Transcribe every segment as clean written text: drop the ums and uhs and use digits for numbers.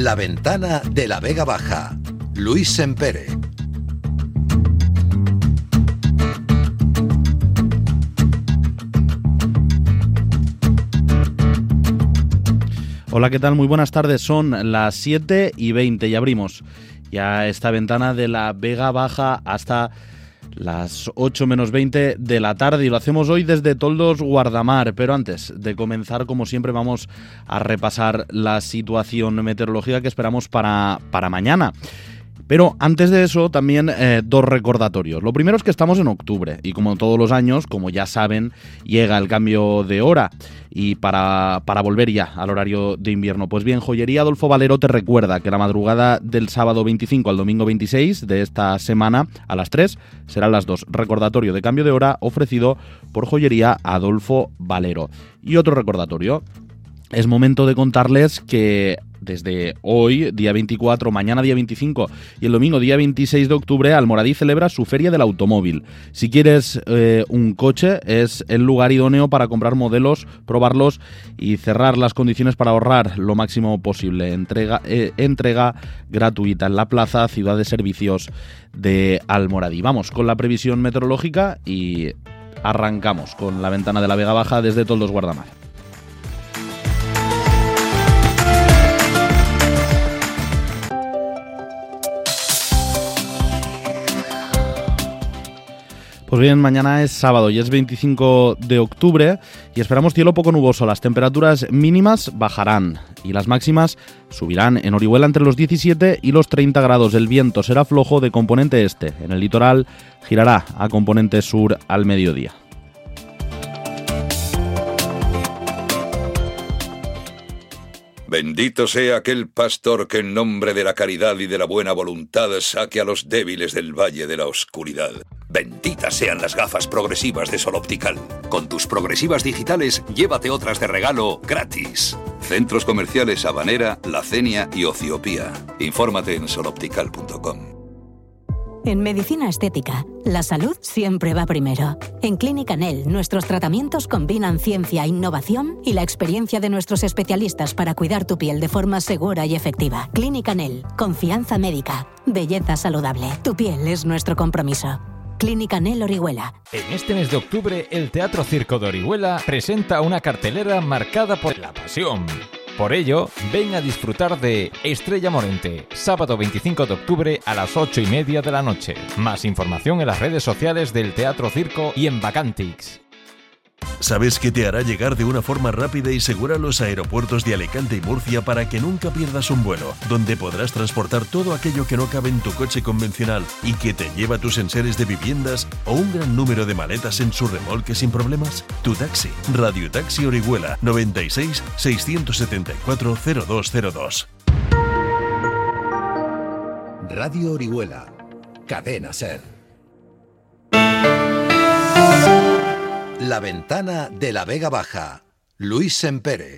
La Ventana de la Vega Baja. Luis Sempere. Hola, ¿qué tal? Muy buenas tardes. Son las 7:20 y abrimos ya esta ventana de la Vega Baja hasta las 8 menos 20 de la tarde, y lo hacemos hoy desde Toldos, Guardamar. Pero antes de comenzar, como siempre, vamos a repasar la situación meteorológica que esperamos para mañana. Pero antes de eso, también dos recordatorios. Lo primero es que estamos en octubre y, como todos los años, como ya saben, llega el cambio de hora y para volver ya al horario de invierno. Pues bien, Joyería Adolfo Valero te recuerda que la madrugada del sábado 25 al domingo 26 de esta semana a las 3 serán las 2. Recordatorio de cambio de hora ofrecido por Joyería Adolfo Valero. Y otro recordatorio. Es momento de contarles que desde hoy, día 24, mañana día 25 y el domingo día 26 de octubre, Almoradí celebra su Feria del Automóvil. Si quieres un coche, es el lugar idóneo para comprar modelos, probarlos y cerrar las condiciones para ahorrar lo máximo posible. Entrega gratuita en la Plaza Ciudad de Servicios de Almoradí. Vamos con la previsión meteorológica y arrancamos con la ventana de la Vega Baja desde Toldos, Guardamar. Pues bien, mañana es sábado y es 25 de octubre y esperamos cielo poco nuboso. Las temperaturas mínimas bajarán y las máximas subirán en Orihuela entre los 17 y los 30 grados. El viento será flojo de componente este. En el litoral girará a componente sur al mediodía. Bendito sea aquel pastor que en nombre de la caridad y de la buena voluntad saque a los débiles del valle de la oscuridad. Benditas sean las gafas progresivas de Sol Optical. Con tus progresivas digitales, llévate otras de regalo gratis. Centros comerciales Habanera, La Cenia y Ociopía. Infórmate en soloptical.com. En medicina estética, la salud siempre va primero. En Clínica Nel, nuestros tratamientos combinan ciencia, innovación y la experiencia de nuestros especialistas para cuidar tu piel de forma segura y efectiva. Clínica Nel, confianza médica, belleza saludable. Tu piel es nuestro compromiso. Clínica Nel Orihuela. En este mes de octubre, el Teatro Circo de Orihuela presenta una cartelera marcada por la pasión. Por ello, ven a disfrutar de Estrella Morente, sábado 25 de octubre a las 8:30 de la noche. Más información en las redes sociales del Teatro Circo y en Vacantix. ¿Sabes qué te hará llegar de una forma rápida y segura a los aeropuertos de Alicante y Murcia para que nunca pierdas un vuelo? Donde podrás transportar todo aquello que no cabe en tu coche convencional y que te lleva tus enseres de viviendas o un gran número de maletas en su remolque sin problemas. Tu taxi. Radio Taxi Orihuela 96 674 0202. Radio Orihuela. Cadena SER. La Ventana de la Vega Baja. Luis Sempere.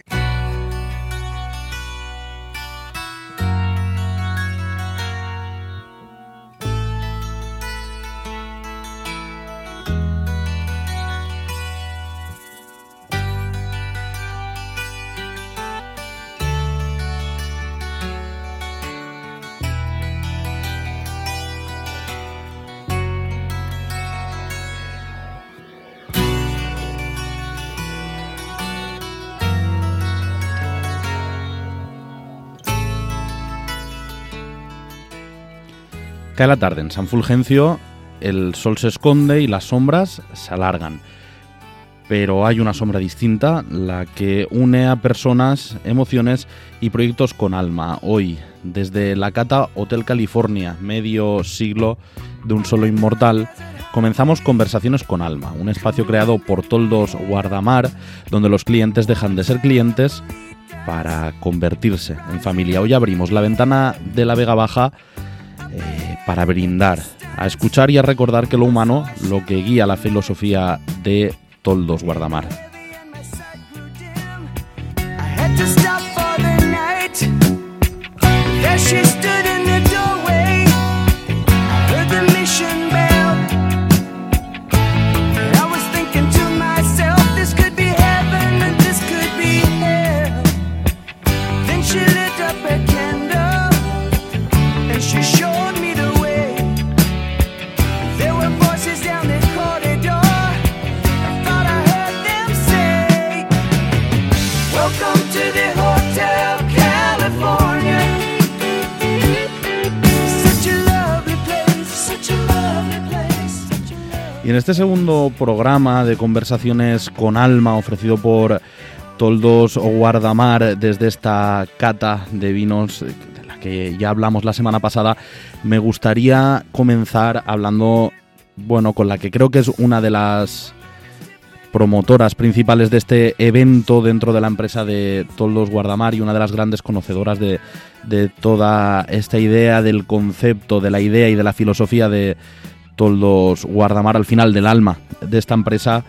Cae la tarde en San Fulgencio, el sol se esconde y las sombras se alargan. Pero hay una sombra distinta, la que une a personas, emociones y proyectos con alma. Hoy, desde la cata Hotel California, medio siglo de un solo inmortal, comenzamos Conversaciones con Alma, un espacio creado por Toldos Guardamar, donde los clientes dejan de ser clientes para convertirse en familia. Hoy abrimos la ventana de la Vega Baja para brindar, a escuchar y a recordar que lo humano, lo que guía la filosofía de Toldos Guardamar. She lit up a candle. Y en este segundo programa de Conversaciones con Alma, ofrecido por Toldos Guardamar desde esta cata de vinos de la que ya hablamos la semana pasada, me gustaría comenzar hablando, con la que creo que es una de las promotoras principales de este evento dentro de la empresa de Toldos Guardamar y una de las grandes conocedoras de toda esta idea, del concepto, de la idea y de la filosofía de Toldos Guardamar, al final del alma de esta empresa,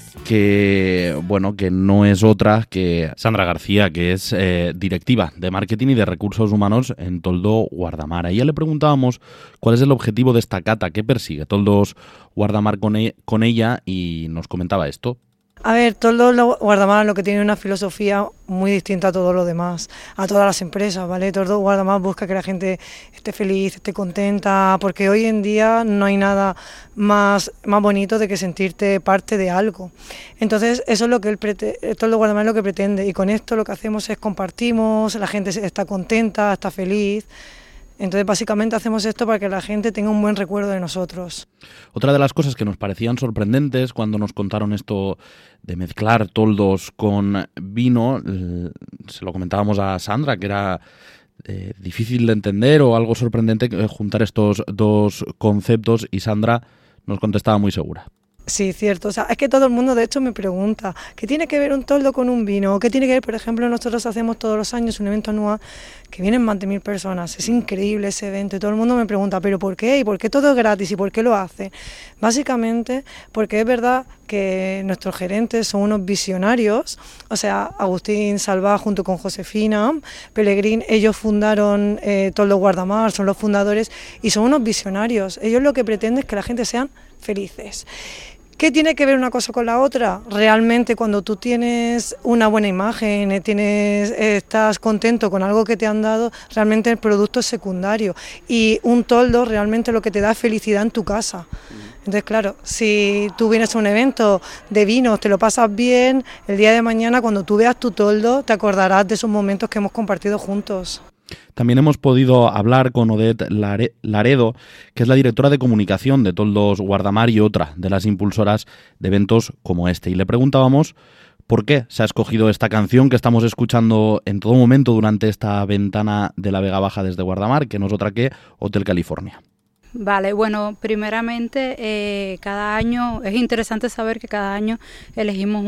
que no es otra que Sandra García, que es directiva de marketing y de recursos humanos en Toldos Guardamar. A ella le preguntábamos cuál es el objetivo de esta cata, qué persigue Toldos Guardamar con ella, y nos comentaba esto. A ver, Toldos Guardamar lo que tiene una filosofía muy distinta a todo lo demás, a todas las empresas, ¿vale? Toldos Guardamar busca que la gente esté feliz, esté contenta, porque hoy en día no hay nada más bonito de que sentirte parte de algo. Entonces, eso es lo que Toldos Guardamar es lo que pretende, y con esto lo que hacemos es compartimos, la gente está contenta, está feliz. Entonces, básicamente hacemos esto para que la gente tenga un buen recuerdo de nosotros. Otra de las cosas que nos parecían sorprendentes cuando nos contaron esto de mezclar toldos con vino, se lo comentábamos a Sandra, que era difícil de entender o algo sorprendente juntar estos dos conceptos, y Sandra nos contestaba muy segura. Sí, cierto. O sea, es que todo el mundo, de hecho, me pregunta ¿qué tiene que ver un toldo con un vino? ¿O qué tiene que ver? Por ejemplo, nosotros hacemos todos los años un evento anual que vienen más de 1.000 personas. Es increíble ese evento y todo el mundo me pregunta ¿pero por qué? ¿Y por qué todo es gratis? ¿Y por qué lo hace? Básicamente porque es verdad que nuestros gerentes son unos visionarios. O sea, Agustín Salvá junto con Josefina Pellegrín, ellos fundaron Toldos Guardamar, son los fundadores y son unos visionarios. Ellos lo que pretenden es que la gente sean felices. ¿Qué tiene que ver una cosa con la otra? Realmente cuando tú tienes una buena imagen, estás contento con algo que te han dado, realmente el producto es secundario, y un toldo realmente lo que te da es felicidad en tu casa. Entonces, claro, si tú vienes a un evento de vinos, te lo pasas bien, el día de mañana cuando tú veas tu toldo te acordarás de esos momentos que hemos compartido juntos. También hemos podido hablar con Odette Laredo, que es la directora de comunicación de Toldos Guardamar y otra de las impulsoras de eventos como este. Y le preguntábamos por qué se ha escogido esta canción que estamos escuchando en todo momento durante esta ventana de la Vega Baja desde Guardamar, que no es otra que Hotel California. Vale, bueno, primeramente cada año, es interesante saber que cada año elegimos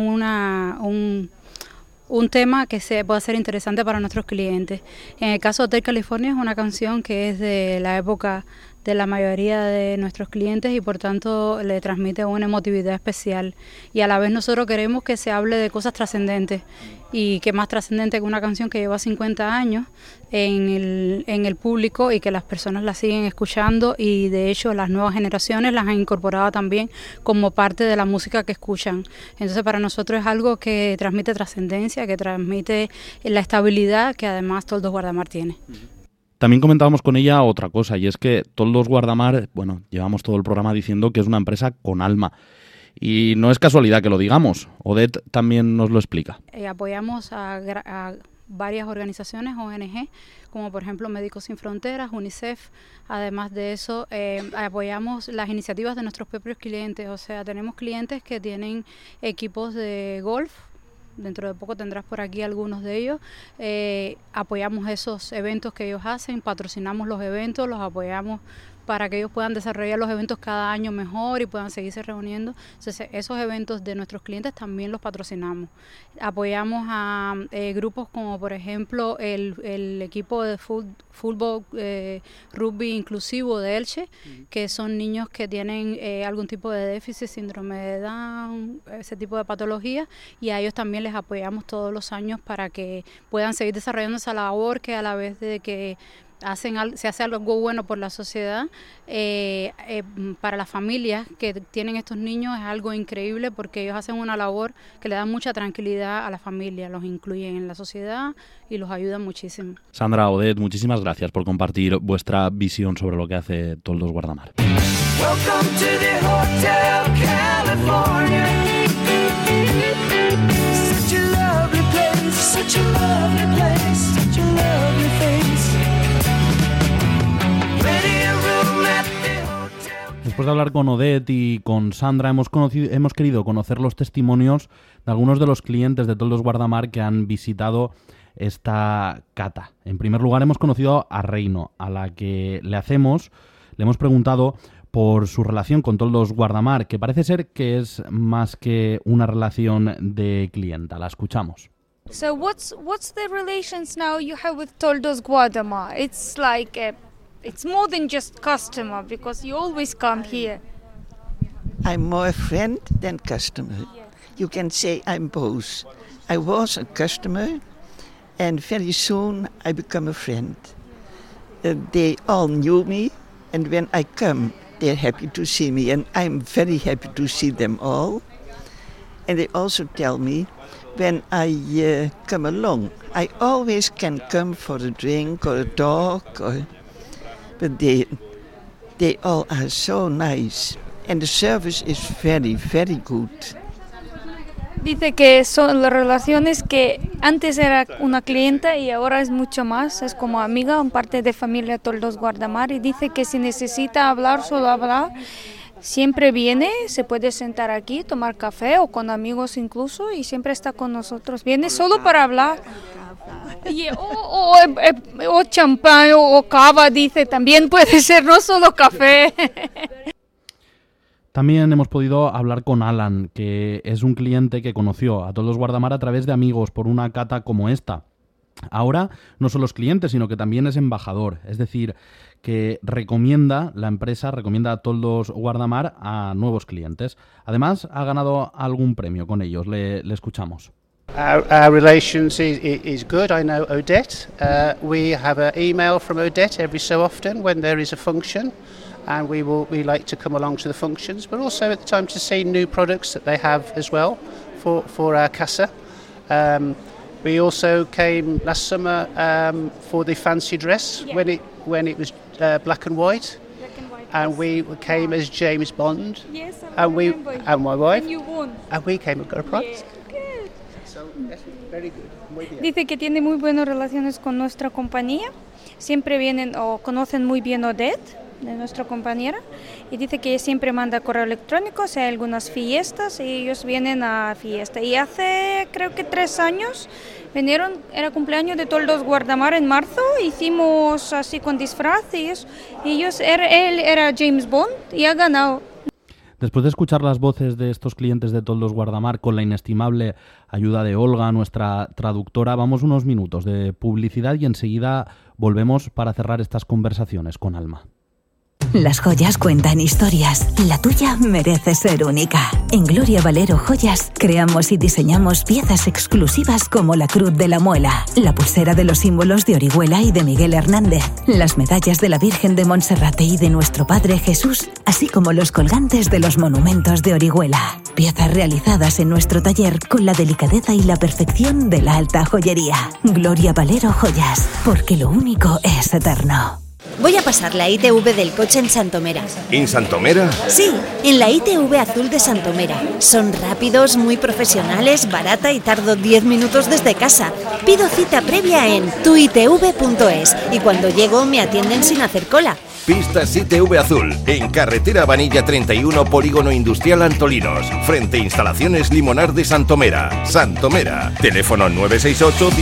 un tema que pueda ser interesante para nuestros clientes. En el caso de Hotel California es una canción que es de la época de la mayoría de nuestros clientes y por tanto le transmite una emotividad especial, y a la vez nosotros queremos que se hable de cosas trascendentes, y que más trascendente que una canción que lleva 50 años en el público y que las personas la siguen escuchando, y de hecho las nuevas generaciones las han incorporado también como parte de la música que escuchan. Entonces para nosotros es algo que transmite trascendencia, que transmite la estabilidad que además Toldos Guardamar tiene. También comentábamos con ella otra cosa, y es que Toldos Guardamar, llevamos todo el programa diciendo que es una empresa con alma. Y no es casualidad que lo digamos. Odette también nos lo explica. Apoyamos a varias organizaciones, ONG, como por ejemplo Médicos Sin Fronteras, UNICEF. Además de eso, apoyamos las iniciativas de nuestros propios clientes. O sea, tenemos clientes que tienen equipos de golf. Dentro de poco tendrás por aquí algunos de ellos. Apoyamos esos eventos que ellos hacen, patrocinamos los eventos, los apoyamos para que ellos puedan desarrollar los eventos cada año mejor y puedan seguirse reuniendo. Entonces, esos eventos de nuestros clientes también los patrocinamos. Apoyamos a grupos como, por ejemplo, el equipo de fútbol rugby inclusivo de Elche, que son niños que tienen algún tipo de déficit, síndrome de Down, ese tipo de patologías, y a ellos también les apoyamos todos los años para que puedan seguir desarrollando esa labor, que a la vez de que se hace algo bueno por la sociedad, para las familias que tienen estos niños es algo increíble, porque ellos hacen una labor que le da mucha tranquilidad a la familia, los incluyen en la sociedad y los ayudan muchísimo. Sandra, Odette, muchísimas gracias por compartir vuestra visión sobre lo que hace Toldos Guardamar. Welcome to the Hotel California. Such a lovely place, such a lovely place, such a lovely face. Después de hablar con Odette y con Sandra, hemos querido conocer los testimonios de algunos de los clientes de Toldos Guardamar que han visitado esta cata. En primer lugar, hemos conocido a Reino, a la que le hemos preguntado por su relación con Toldos Guardamar, que parece ser que es más que una relación de clienta. La escuchamos. So what's the relations now you have with Toldos Guardamar? It's like it's more than just customer because you always come here. I'm more a friend than customer. Yes. You can say I'm both. I was a customer and very soon I become a friend. They all knew me and when I come they're happy to see me and I'm very happy to see them all. And they also tell me when I come along, I always can come for a drink or a talk, but they all are so nice and the service is very, very good. Dice que son las relaciones que antes era una clienta y ahora es mucho más, es como amiga, parte de familia Toldos Guardamar, y dice que si necesita hablar, solo hablar, siempre viene, se puede sentar aquí, tomar café o con amigos incluso y siempre está con nosotros, viene solo para hablar. O champán o cava, dice, también puede ser, no solo café. También hemos podido hablar con Alan, que es un cliente que conoció a Toldos Guardamar a través de amigos por una cata como esta. Ahora no solo es cliente, sino que también es embajador, es decir, que la empresa recomienda a Toldos Guardamar a nuevos clientes. Además, ha ganado algún premio con ellos. Le escuchamos. Our relations is good. I know Odette. We have an email from Odette every so often when there is a function. And we like to come along to the functions, but also at the time to see new products that they have as well for our casa. We also came last summer for the fancy dress when it was black and white, and we came as James Bond. Yes, and my wife. And you won. And we came and got a prize. Yeah, good. So that's very good. Dice que tiene muy buenas relaciones con nuestra compañía. Siempre vienen o conocen muy bien Odette, de nuestra compañera, y dice que siempre manda correo electrónico si hay algunas fiestas y ellos vienen a fiesta. Y hace creo que 3 años vinieron, era cumpleaños de Toldos Guardamar en marzo, hicimos así con disfraz y él era James Bond y ha ganado. Después de escuchar las voces de estos clientes de Toldos Guardamar con la inestimable ayuda de Olga, nuestra traductora, vamos unos minutos de publicidad y enseguida volvemos para cerrar estas conversaciones con Alma. Las joyas cuentan historias. La tuya merece ser única. En Gloria Valero Joyas creamos y diseñamos piezas exclusivas como la Cruz de la Muela, la pulsera de los símbolos de Orihuela y de Miguel Hernández, las medallas de la Virgen de Monserrate y de nuestro Padre Jesús, así como los colgantes de los monumentos de Orihuela. Piezas realizadas en nuestro taller con la delicadeza y la perfección de la alta joyería. Gloria Valero Joyas, porque lo único es eterno. Voy a pasar la ITV del coche en Santomera. ¿En Santomera? Sí, en la ITV azul de Santomera. Son rápidos, muy profesionales, barata y tardo 10 minutos desde casa. Pido cita previa en tuitv.es y cuando llego me atienden sin hacer cola. Pistas ITV Azul, en carretera Vanilla 31, Polígono Industrial Antolinos, frente a Instalaciones Limonar de Santomera. Santomera, teléfono 968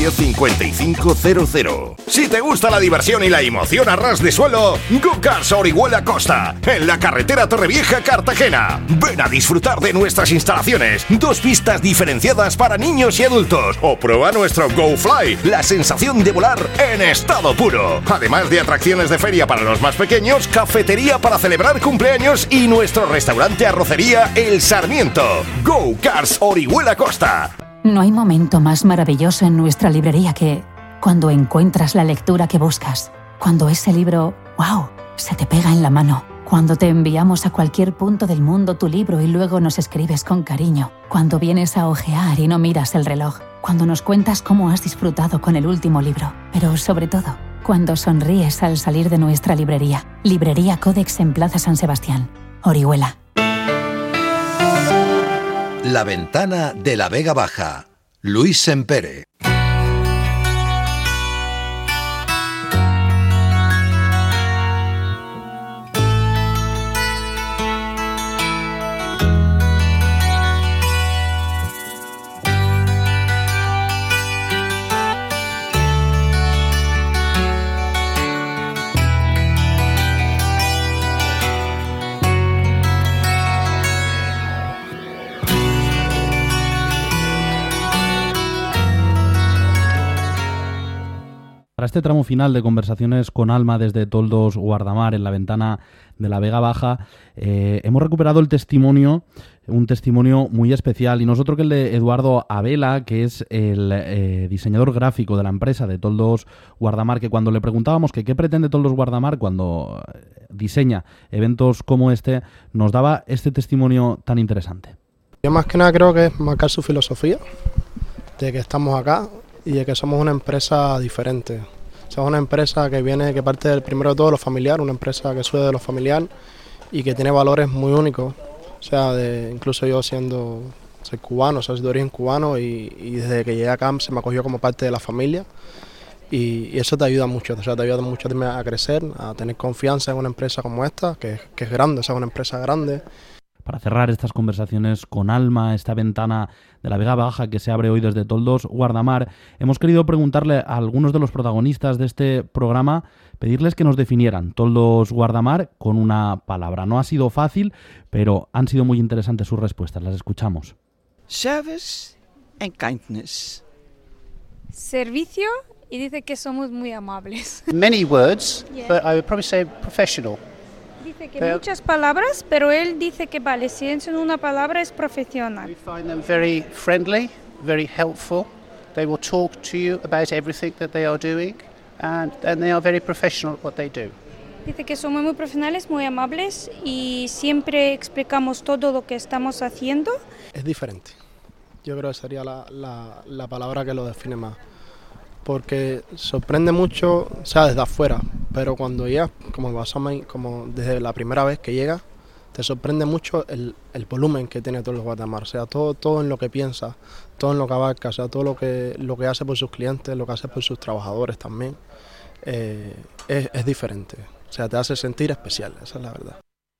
1055 00. Si te gusta la diversión y la emoción a ras de suelo, Go Cars Orihuela Costa, en la carretera Torrevieja Cartagena. Ven a disfrutar de nuestras instalaciones, 2 pistas diferenciadas para niños y adultos, o prueba nuestro Go Fly, la sensación de volar en estado puro. Además de atracciones de feria para los más pequeños, cafetería para celebrar cumpleaños y nuestro restaurante arrocería El Sarmiento. Go Cars Orihuela Costa. No hay momento más maravilloso en nuestra librería que cuando encuentras la lectura que buscas, cuando ese libro, ¡wow!, se te pega en la mano, cuando te enviamos a cualquier punto del mundo tu libro y luego nos escribes con cariño, cuando vienes a hojear y no miras el reloj, cuando nos cuentas cómo has disfrutado con el último libro, pero sobre todo, cuando sonríes al salir de nuestra librería. Librería Codex en Plaza San Sebastián, Orihuela. La ventana de la Vega Baja. Luis Sempere. este tramo final de conversaciones con Alma desde Toldos Guardamar en la ventana de la Vega Baja, hemos recuperado el testimonio, un testimonio muy especial, y nosotros que el de Eduardo Abela, que es el diseñador gráfico de la empresa de Toldos Guardamar, que cuando le preguntábamos que qué pretende Toldos Guardamar cuando diseña eventos como este, nos daba este testimonio tan interesante. Yo más que nada creo que es marcar su filosofía, de que estamos acá y de que somos una empresa diferente. Somos una empresa que parte primero de todo lo familiar, una empresa que surge de lo familiar y que tiene valores muy únicos. O sea, incluso yo soy cubano, soy de origen cubano y desde que llegué acá se me acogió como parte de la familia y eso te ayuda mucho, o sea, te ayuda mucho a crecer, a tener confianza en una empresa como esta, que es grande, o sea, una empresa grande. Para cerrar estas conversaciones con Alma, esta ventana de la Vega Baja que se abre hoy desde Toldos Guardamar, hemos querido preguntarle a algunos de los protagonistas de este programa, pedirles que nos definieran Toldos Guardamar con una palabra. No ha sido fácil, pero han sido muy interesantes sus respuestas. Las escuchamos. Service and kindness. Servicio, y dice que somos muy amables. Many words, but I would probably say professional. Dice que muchas palabras, pero él dice que vale, si es una palabra es profesional. We find them very friendly, very helpful. They will talk to you about everything that they are doing, and they are very professional at what they do. Dice que somos muy profesionales, muy amables y siempre explicamos todo lo que estamos haciendo. Es diferente. Yo creo que sería la palabra que lo define más. Porque sorprende mucho, o sea, desde afuera, pero cuando llegas, como desde la primera vez que llegas, te sorprende mucho el volumen que tiene Toldos Guardamar, o sea, todo en lo que piensa, todo en lo que abarca, o sea, todo lo que hace por sus clientes, lo que hace por sus trabajadores también, es diferente, o sea, te hace sentir especial, esa es la verdad.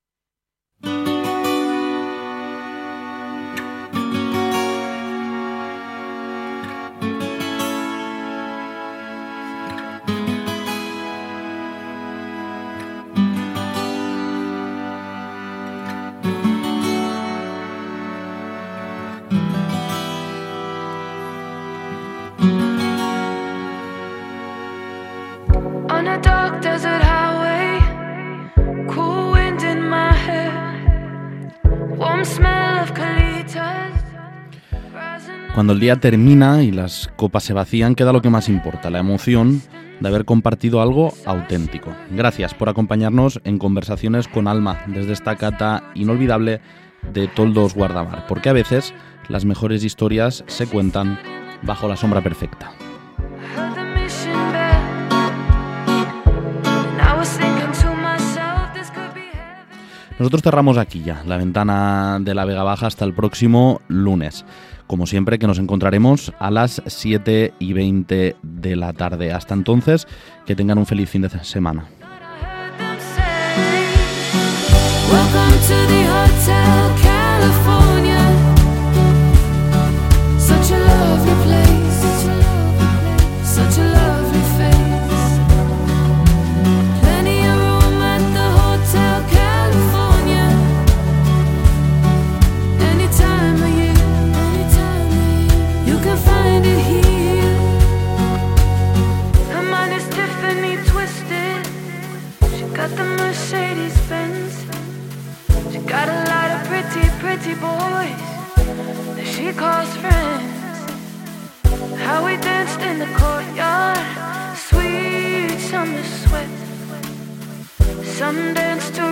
Cuando el día termina y las copas se vacían, queda lo que más importa, la emoción de haber compartido algo auténtico. Gracias por acompañarnos en Conversaciones con Alma, desde esta cata inolvidable de Toldos Guardamar, porque a veces las mejores historias se cuentan bajo la sombra perfecta. Nosotros cerramos aquí ya la ventana de la Vega Baja hasta el próximo lunes. Como siempre, que nos encontraremos a las 7:20 de la tarde. Hasta entonces, que tengan un feliz fin de semana. Got a lot of pretty boys that she calls friends. How we danced in the courtyard, sweet summer sweat. Some danced to